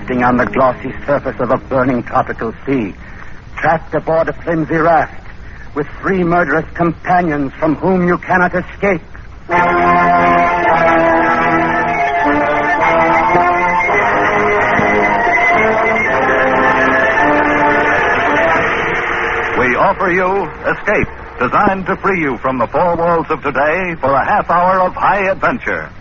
drifting on the glossy surface of a burning tropical sea, trapped aboard a flimsy raft, with 3 murderous companions from whom you cannot escape. We offer you Escape, designed to free you from the 4 walls of today for a half hour of high adventure.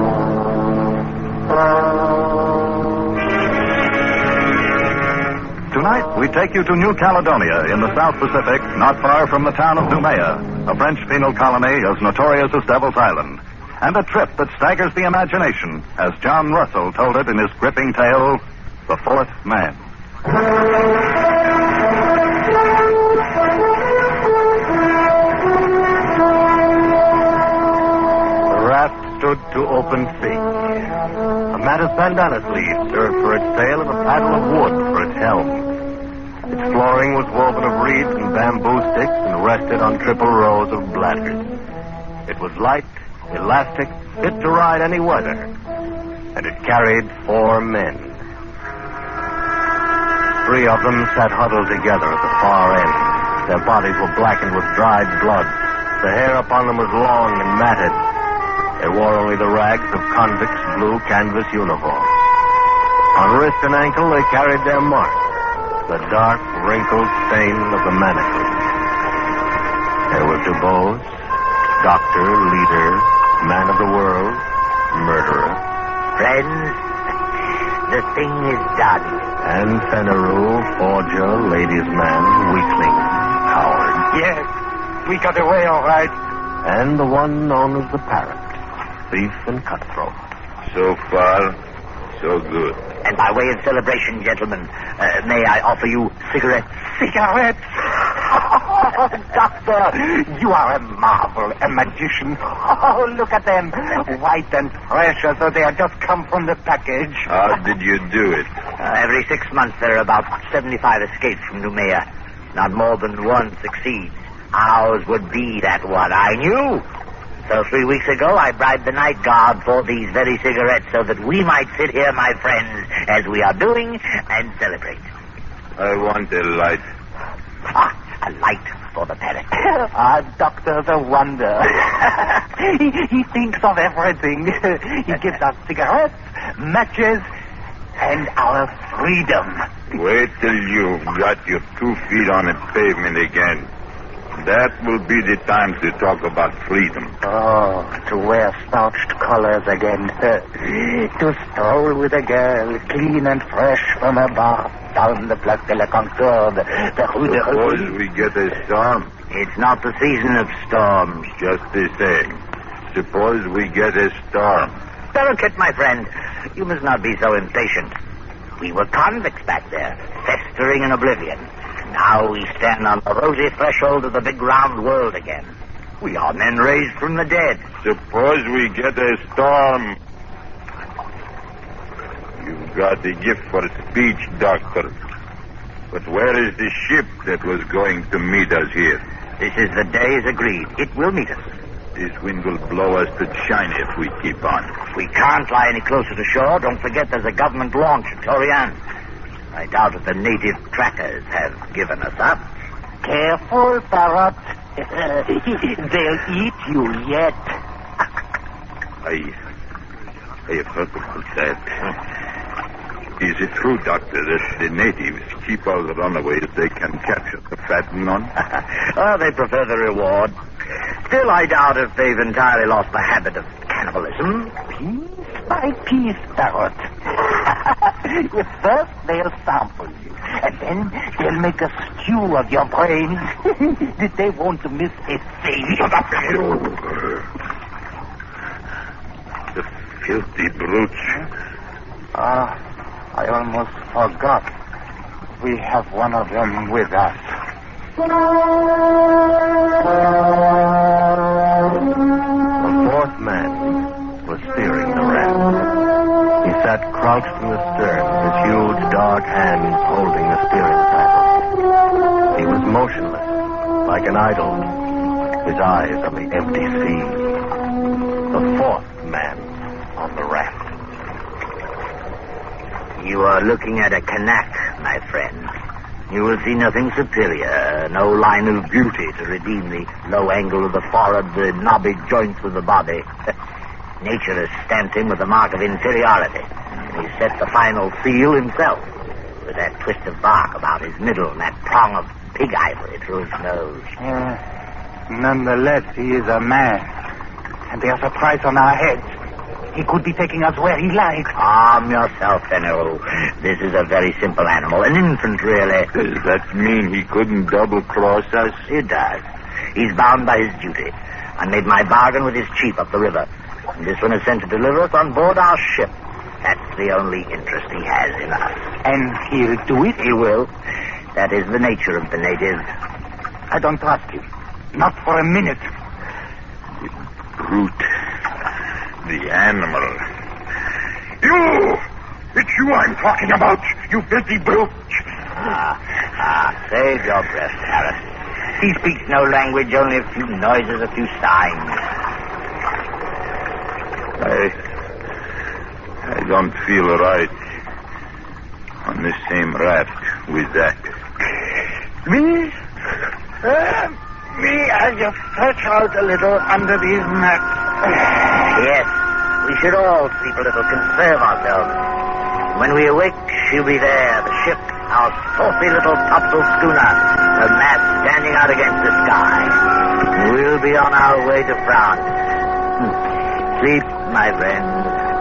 Tonight, we take you to New Caledonia in the South Pacific, not far from the town of Noumea, a French penal colony as notorious as Devil's Island, and a trip that staggers the imagination, as John Russell told it in his gripping tale, The Fourth Man. Stood to open sea. A mat of pandanus leaves served for its sail and a paddle of wood for its helm. Its flooring was woven of reeds and bamboo sticks and rested on triple rows of bladders. It was light, elastic, fit to ride any weather, and it carried 4 men. 3 of them sat huddled together at the far end. Their bodies were blackened with dried blood. The hair upon them was long and matted. They wore only the rags of convicts' blue canvas uniform. On wrist and ankle, they carried their mark, the dark, wrinkled stain of the manacles. There were Dubose, doctor, leader, man of the world, murderer. Friends, the thing is done. And Fenneru, forger, ladies' man, weakling, coward. Yes, we got away all right. And the one known as the Parrot. Thief and cutthroat. So far, so good. And by way of celebration, gentlemen, may I offer you cigarettes? Cigarettes? Oh, Doctor, you are a marvel, a magician. Oh, look at them, white and fresh as though they had just come from the package. How did you do it? Every 6 months there are about 75 escapes from Noumea. Not more than one succeeds. Ours would be that one, I knew. So 3 weeks ago, I bribed the night guard for these very cigarettes so that we might sit here, my friends, as we are doing, and celebrate. I want a light. A light for the Parrot. Doctor's a wonder. he thinks of everything. He gives us cigarettes, matches, and our freedom. Wait till you've got your 2 feet on the pavement again. That will be the time to talk about freedom. Oh, to wear starched collars again. To stroll with a girl, clean and fresh from her bath, down the Place de la Concorde, the Rue de Suppose Rivoli. we get a storm. It's not the season of storms. Just the same. Suppose we get a storm. Barricade, my friend, you must not be so impatient. We were convicts back there, festering in oblivion. Now we stand on the rosy threshold of the big round world again. We are men raised from the dead. Suppose we get a storm. You've got the gift for speech, Doctor. But where is the ship that was going to meet us here? This is the day as agreed. It will meet us. This wind will blow us to China if we keep on. We can't lie any closer to shore. Don't forget there's a government launch at Torian. I doubt if the native trackers have given us up. Careful, Parrot. They'll eat you yet. I have heard about that. Is it true, Doctor, that the natives keep all the runaways they can capture to fatten on? Oh, they prefer the reward. Still, I doubt if they've entirely lost the habit of cannibalism. Piece by piece, Parrot. First, they'll sample you, and then they'll make a stew of your brains. They won't miss a thing. Shut up, you! The filthy brutes. I almost forgot. We have one of them with us. The 4th man was steering the raft. He sat crouched in the stern, his huge dark hands holding the steering paddle. He was motionless, like an idol, his eyes on the empty sea. The 4th man on the raft. You are looking at a Kanak, my friend. You will see nothing superior, no line of beauty to redeem the low angle of the forehead, the knobby joints of the body. Nature has stamped him with the mark of inferiority. He set the final seal himself, with that twist of bark about his middle and that prong of pig ivory through his nose. Nonetheless, he is a man. And there's a price on our heads. He could be taking us where he likes. Calm yourself, Fenneru. This is a very simple animal, an infant, really. Does that mean he couldn't double-cross us? It does. He's bound by his duty. I made my bargain with his chief up the river. And this one is sent to deliver us on board our ship. That's the only interest he has in us. And he'll do it? He will. That is the nature of the native. I don't trust him. Not for a minute. Brute. The animal. You! It's you I'm talking about, you filthy brute. Save your breath, Harris. He speaks no language, only a few noises, a few signs. I don't feel right on this same raft with that. Me? Me, I just stretch out a little under these mats. Yes, we should all sleep a little, conserve ourselves. When we awake, she'll be there, the ship, our saucy little topsail schooner, her mast standing out against the sky. We'll be on our way to France. Sleep, my friend.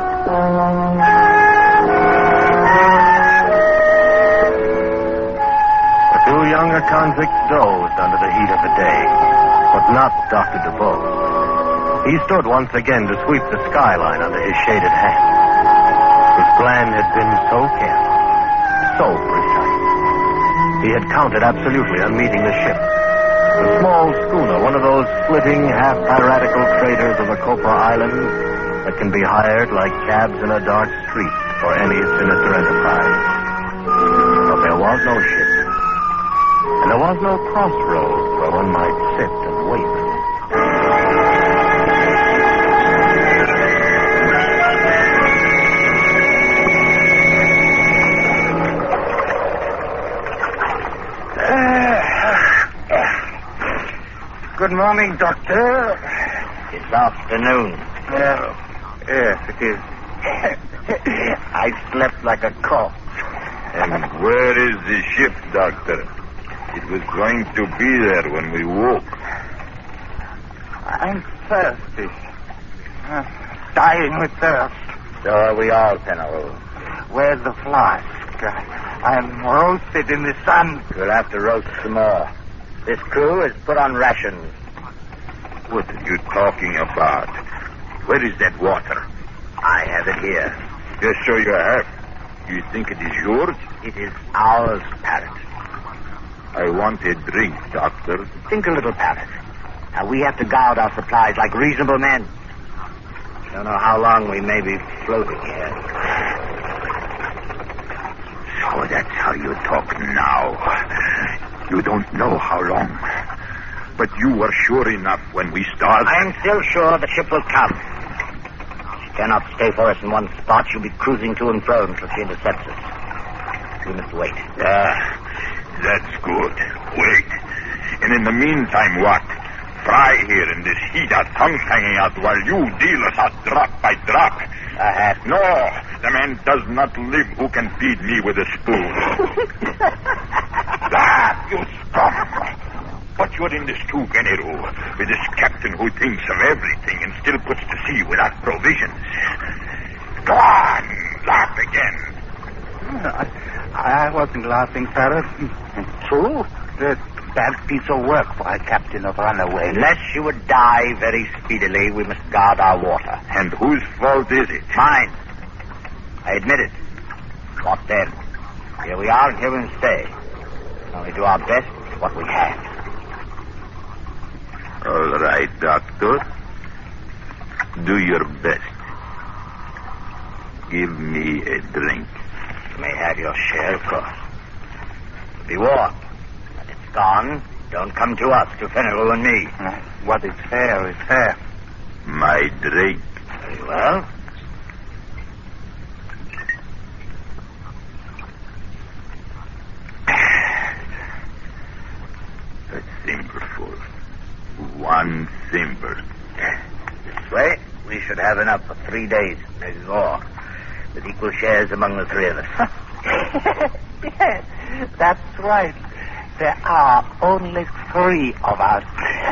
The two younger convicts dozed under the heat of the day, but not Dr. DeVoe. He stood once again to sweep the skyline under his shaded hand. His plan had been so careful, so precise. He had counted absolutely on meeting the ship. The small schooner, one of those flitting, half-piratical traders of the Copra Islands that can be hired like cabs in a dark street for any sinister enterprise. But there was no ship. And there was no crossroads where one might sit and wait. Good morning, Doctor. It's afternoon. Yes, it is. I slept like a corpse. And where is the ship, Doctor? It was going to be there when we woke. I'm thirsty. Dying with thirst. So are we all, Fenneru. Where's the flask? I'm roasted in the sun. We'll have to roast some more. This crew is put on rations. What are you talking about? Where is that water? I have it here. Yes, so you have. You think it is yours? It is ours, Parrot. I want a drink, Doctor. Think a little, Parrot. Now, we have to guard our supplies like reasonable men. Don't know how long we may be floating here. So that's how you talk now. You don't know how long. But you were sure enough when we started. I am still sure the ship will come. She cannot stay for us in one spot. She'll be cruising to and fro until she intercepts us. We must wait. That's good. Wait. And in the meantime, what? Fry here in this heat, our tongues hanging out while you deal us out drop by drop. No, the man does not live who can feed me with a spoon. You scum! But you're in this too, Fenneru, with this captain who thinks of everything and still puts to sea without provisions. Go on, laugh again. I wasn't laughing, Parrot. True. The bad piece of work for a captain of runaway. Unless you would die very speedily, we must guard our water. And whose fault is it? Mine. I admit it. What then? Here we are, and here we will stay. Only do our best with what we have. All right, Doctor. Do your best. Give me a drink. You may have your share, of course. Be warned. When it's gone, don't come to us, to Fenneru and me. What is fair is fair. My drink. Very well. should have enough for 3 days, maybe more, with equal shares among the three of us. Yes, that's right. There are only 3 of us.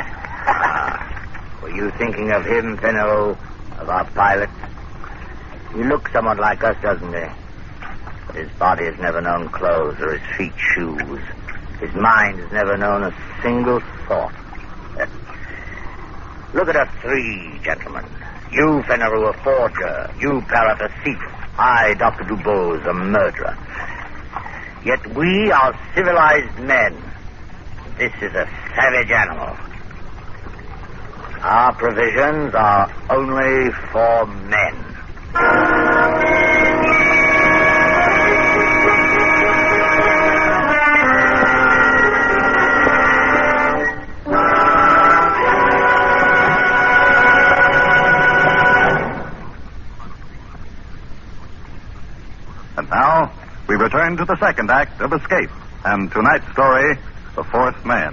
Were you thinking of him, Fennerow, of our pilot? He looks somewhat like us, doesn't he? But his body has never known clothes or his feet shoes. His mind has never known a single thought. Look at us 3, gentlemen. You, Fennerow, a forger. You, Parrott, a thief. I, Dr. Dubose, a murderer. Yet we are civilized men. This is a savage animal. Our provisions are only for men. And now, we return to the second act of Escape, and tonight's story, The Fourth Man.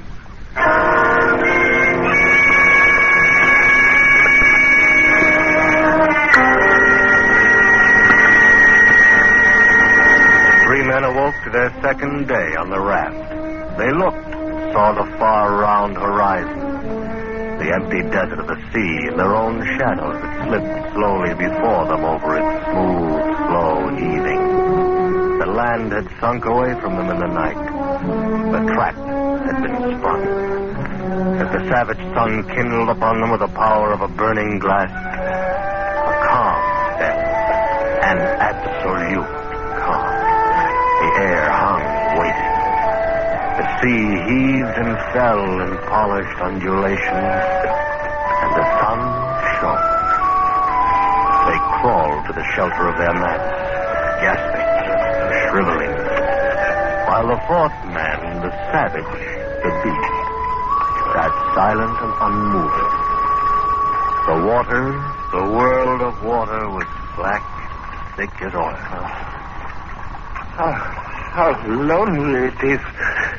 3 men awoke to their second day on the raft. They looked, saw the far round horizon, the empty desert of the sea, and their own shadows that slipped slowly before them over its smooth, slow heaving. The land had sunk away from them in the night. The trap had been sprung. As the savage sun kindled upon them with the power of a burning glass, a calm fell, an absolute calm. The air hung, waiting. The sea heaved and fell in polished undulations, and the sun shone. They crawled to the shelter of their mats, gasping, shriveling, while the fourth man, the savage, the beast, sat silent and unmoving. The water, the world of water, was black, thick as oil. How lonely it is.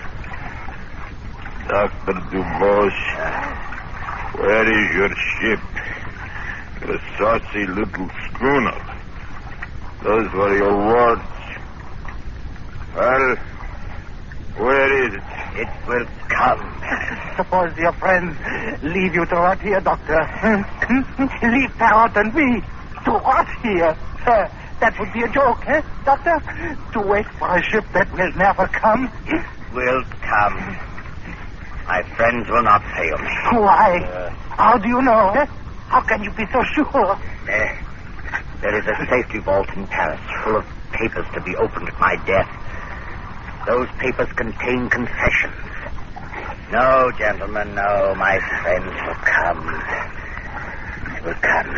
Dr. Dubose, where is your ship? The saucy little schooner. Those were your words. Well, where is it? It will come. Suppose your friends leave you to rot here, Doctor. Leave Parrott and me to rot here. That would be a joke, eh, Doctor? To wait for a ship that will never come. It will come. My friends will not fail me. Why? How do you know? Eh? How can you be so sure? There is a safety vault in Paris full of papers to be opened at my death. Those papers contain confessions. No, gentlemen, no. My friends will come. They will come.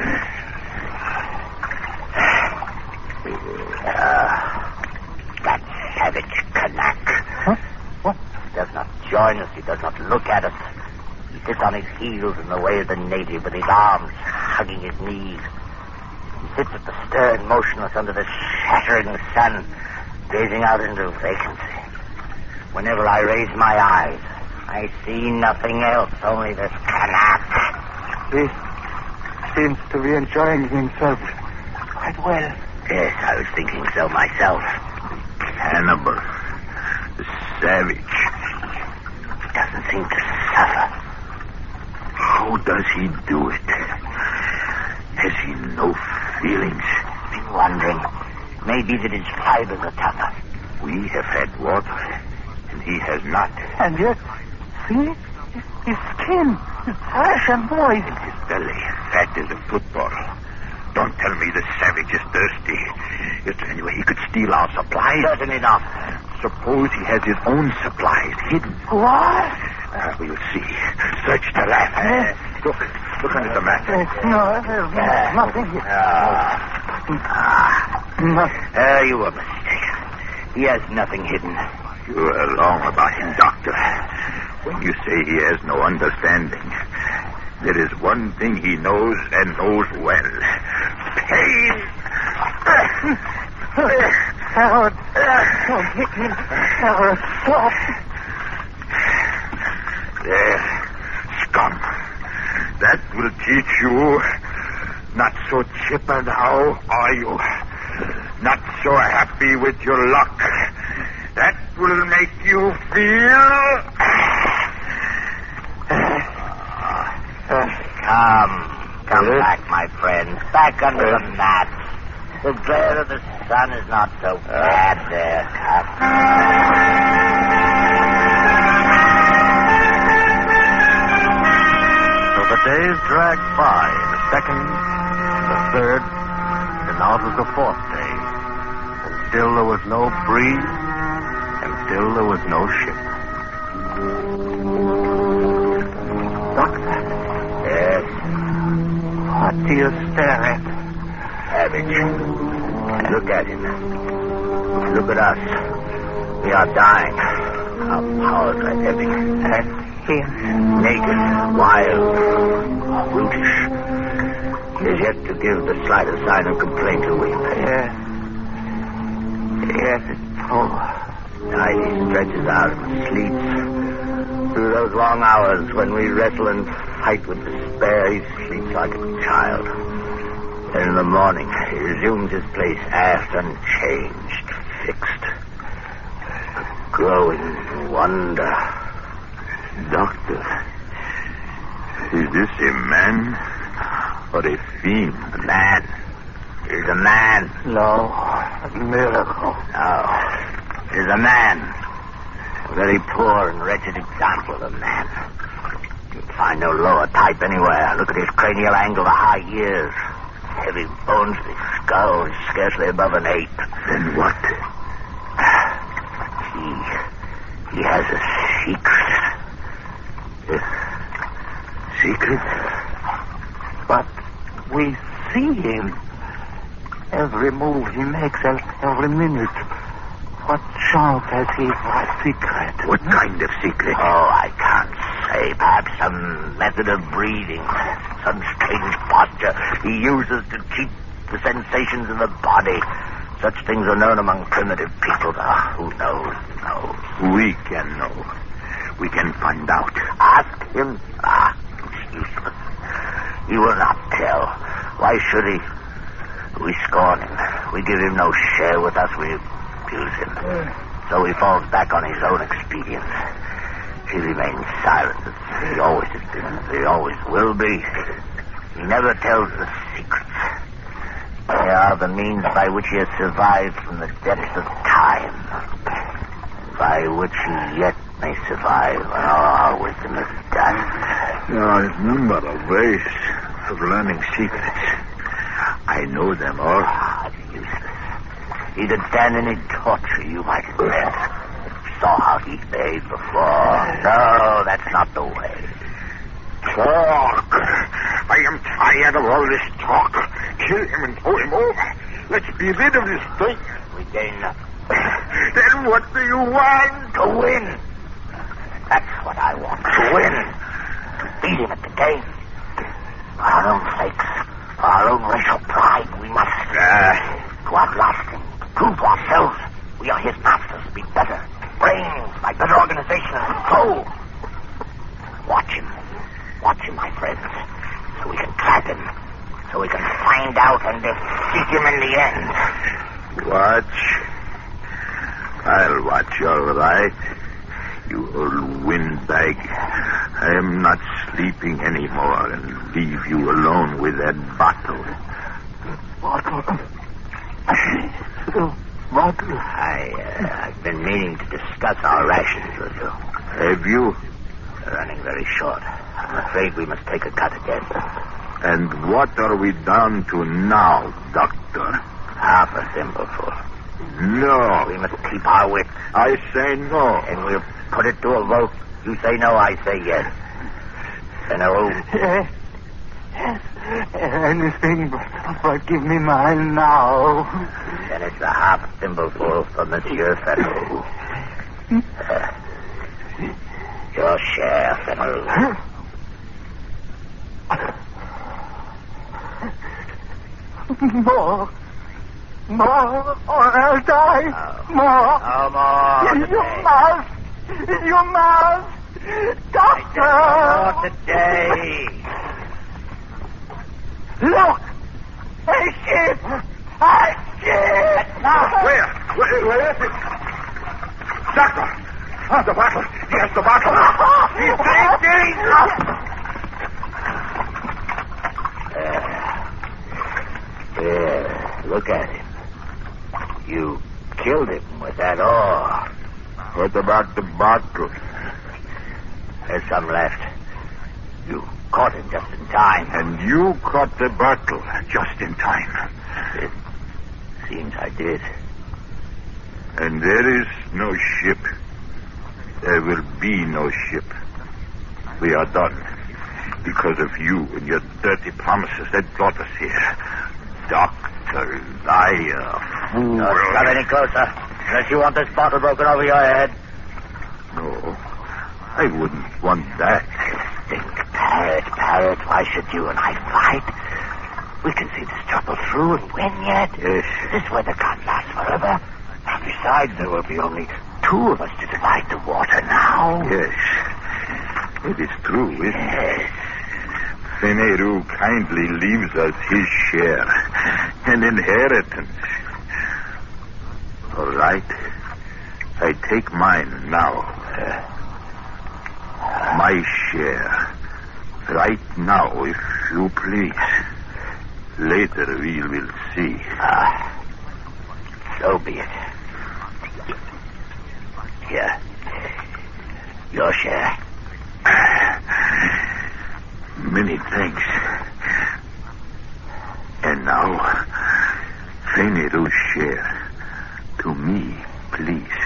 That savage Kanak. Huh? What? He does not join us. He does not look at us. He sits on his heels in the way of the native with his arms hugging his knees. He sits at the stern, motionless under the shattering sun, gazing out into vacancy. Whenever I raise my eyes, I see nothing else, only this Kanak. He seems to be enjoying himself quite well. Yes, I was thinking so myself. Cannibal. The savage. He doesn't seem to suffer. How does he do it? Has he no feelings? Been wondering. Maybe that his fibers are tougher. We have had water, and he has not. And yet, see? His skin is fresh and moist. His belly fat as a football. Don't tell me the savage is thirsty. Is there any way he could steal our supplies? Certainly not. Suppose he has his own supplies hidden. What? We'll see. Search the raft. Look under the mat. No, there's nothing here. You were mistaken. He has nothing hidden. You are wrong about him, Doctor. When you say he has no understanding, there is one thing he knows and knows well. Pain! Harold, don't hit him. Harold, stop. There, scum. That will teach you Not so chipper now, are you? Not so happy with your luck. That will make you feel... Come back, my friend. Back under the mat. The glare of the sun is not so bad there. So the days dragged by. The second, the third, and now it was the fourth day. And still there was no breeze, and still there was no ship. Doctor, Yes, what do you stare at? Savage. Look at him. Look at us. We are dying. Our powers are ebbing. Him. Naked, wild, brutish. He is yet to give the slightest sign of complaint to we. Yes. Yes, it's true. Night he stretches out and sleeps. Through those long hours when we wrestle and fight with despair, he sleeps like a child. Then in the morning, he resumes his place aft unchanged, fixed. A growing wonder. Doctor, is this a man or a fiend? A man. He's a man. No, a miracle. No. He's a man. A very poor and wretched example of a man. You can find no lower type anywhere. Look at his cranial angle, the high ears. Heavy bones, his skull is scarcely above an ape. Then what? He has a secret. Secret? But we see him. Every move he makes, every minute. What chance has he for a secret? What kind of secret? Oh, I can't say. Perhaps some method of breathing. Some strange posture he uses to keep the sensations of the body. Such things are known among primitive people. Who knows? We can know. We can find out. Ask him. It's useless. He will not tell. Why should he? We scorn him. We give him no share with us. We abuse him. So he falls back on his own expedients. He remains silent as he always has been, as he always will be. He never tells the secrets. They are the means by which he has survived from the depths of time, by which he yet may survive when all our wisdom is done. There are a number of ways of learning secrets. I know them all. It's useless. He'd stand any torture you might invent. You saw how he behaved before. No, that's not the way. Talk. I am tired of all this talk. Kill him and throw him over. Let's be rid of this thing. We gain nothing. Then what do you want? To win. That's what I want. To win. To beat him at the game. For our own sakes. For our own racial pride, we must go outlast him. Prove to ourselves we are his masters. Be better. Brains by better organization and control. Watch him. Watch him, my friends. So we can trap him. So we can find out and defeat him in the end. Watch. I'll watch all right. You old windbag. I am not sleeping anymore and leave you alone with that bottle. Bottle. I've been meaning to discuss our rations with you. Have you? We're running very short. I'm afraid we must take a cut again. And what are we down to now, Doctor? Half a thimbleful. No. We must keep our wits. I say no. And we'll put it to a vote. You say no, I say yes. Then Yes. Anything but give me mine now. Then it's a half thimbleful for Monsieur Fennel. Your share, Fennel. More, or I'll die. More. No more. You must. Doctor. More today. Look. ship! A ship! Where is it? Doctor! Oh, the bottle. Yes, the bottle. He's drinking! Look at him. You killed him with that oar. What about the bottle? There's some left. You caught him just in time. And you caught the bottle just in time. It seems I did. And there is no ship. There will be no ship. We are done. Because of you and your dirty promises that brought us here. Doctor, liar, fool. Don't come any closer. Unless you want this bottle broken over your head. No, I wouldn't want that. Think, Parrot, why should you and I fight? We can see this trouble through and win yet. Yes. This weather can't last forever. And besides, there will be only two of us to divide the water now. Yes. It is true, isn't it? Yes. Feneru kindly leaves us his share, an inheritance. All right. I take mine now. My share. Right now, if you please. Later we will see. So be it. Here. Your share. Many thanks. And now, Feneru's share. To me, please.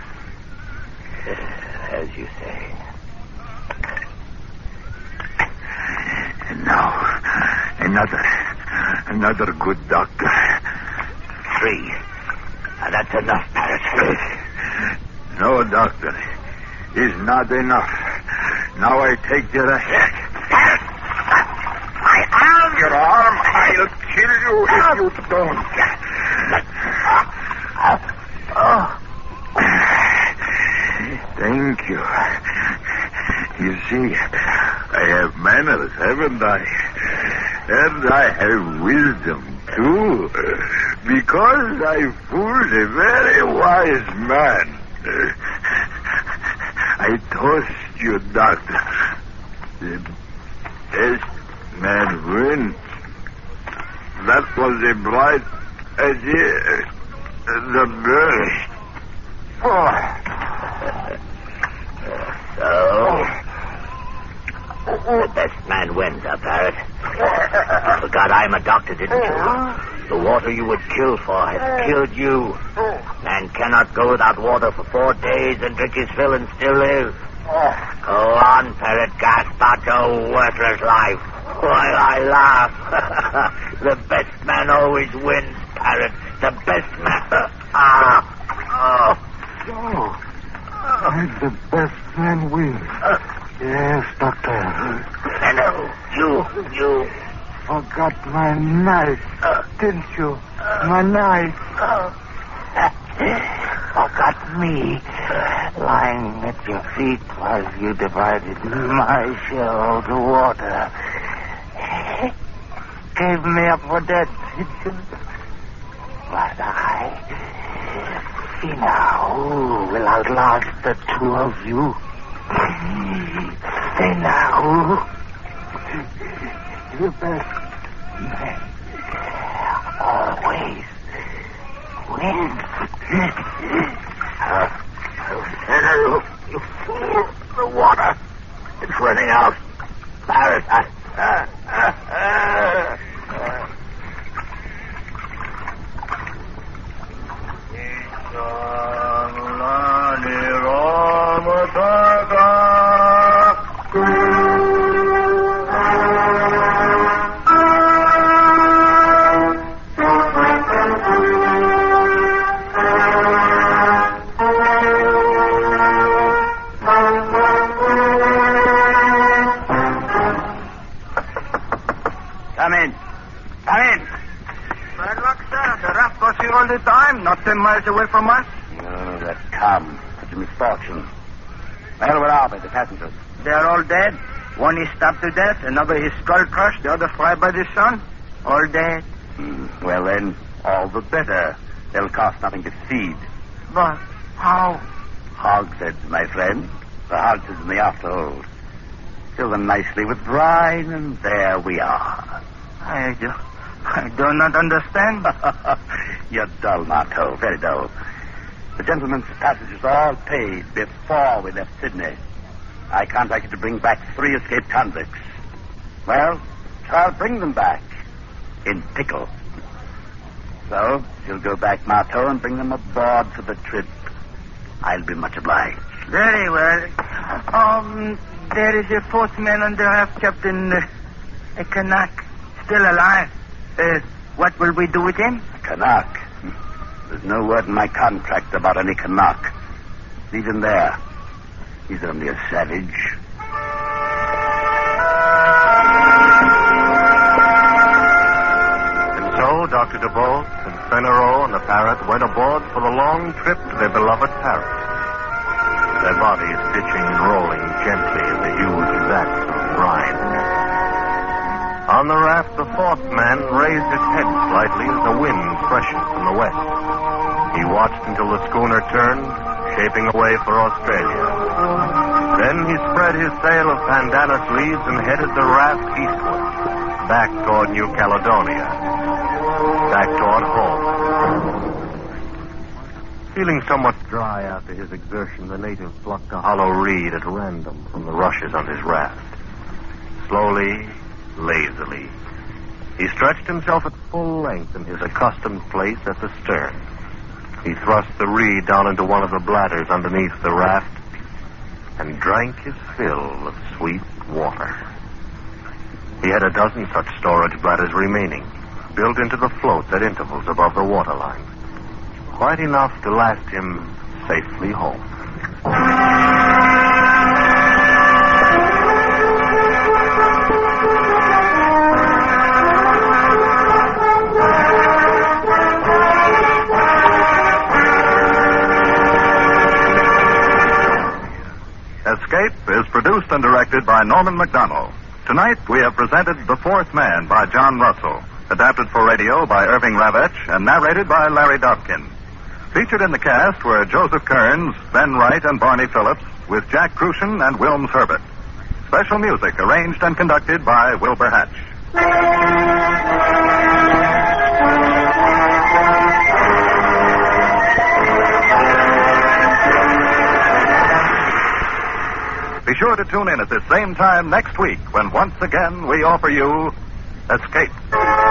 As you say. And now, another good doctor. 3. That's enough, Parrot. No, doctor. Is not enough. Now I take the rest. Parrot! My arm! Your arm, I'll kill you if you don't. Thank you. You see, I have manners, haven't I? And I have wisdom, too. Because I fooled a very wise man. I toast you, doctor. The best man wins. That was a bright idea. The best. So, the best man wins, Parrot. You forgot I'm a doctor, didn't you? The water you would kill for has killed you. Man cannot go without water for 4 days and drink his fill and still live. Go on, Parrot, gasp out your worthless life while I laugh. The best man always wins, Parrot. The best man. The best man wins. Yes, Doctor. Hello, you. Forgot my knife, didn't you? My knife. Forgot me, lying at your feet while you divided my share of the water. Gave me up for dead, did you? But I, Feneru, will outlast the two of you. Feneru, the best man, always wins. Feneru, you fool. The water. It's running out. Parrot. Come in. Bad luck, sir. The raft goes here all the time, not 10 miles away from us. Oh, that calm. Such a misfortune. Well, where are they, the passengers? They're all dead. One is stabbed to death, another his skull crushed, the other fried by the sun. All dead. Well, then, all the better. They'll cost nothing to feed. But how? Hogsheads, my friend. The hogsheads in the afterhold. Fill them nicely with brine, and there we are. I do not understand. You're dull, Marteau. Very dull. The gentleman's passage was all paid before we left Sydney. I contracted to bring back 3 escaped convicts. Well, I'll bring them back. In pickle. So, you'll go back, Marteau, and bring them aboard for the trip. I'll be much obliged. Very well. There is a 4th man on the raft, Captain. A Canuck. Still alive. What will we do with him? Canuck? There's no word in my contract about any Canuck. Leave him there. He's only a savage. And so Dr. DeBolt and Fennereau and the Parrot went aboard for the long trip to their beloved Paris. Their bodies pitching and rolling gently in the huge vats of brine. On the raft, the 4th man raised his head slightly as the wind freshened from the west. He watched until the schooner turned, shaping away for Australia. Then he spread his sail of pandanus leaves and headed the raft eastward, back toward New Caledonia, back toward home. Feeling somewhat dry after his exertion, the native plucked a hollow reed at random from the rushes on his raft. Slowly, lazily, he stretched himself at full length in his accustomed place at the stern. He thrust the reed down into one of the bladders underneath the raft and drank his fill of sweet water. He had a dozen such storage bladders remaining, built into the floats at intervals above the waterline. Quite enough to last him safely home. Escape is produced and directed by Norman MacDonald. Tonight we have presented The 4th Man by John Russell, adapted for radio by Irving Ravitch and narrated by Larry Dobkin. Featured in the cast were Joseph Kearns, Ben Wright, and Barney Phillips, with Jack Crucian and Wilms Herbert. Special music arranged and conducted by Wilbur Hatch. Be sure to tune in at this same time next week when once again we offer you Escape.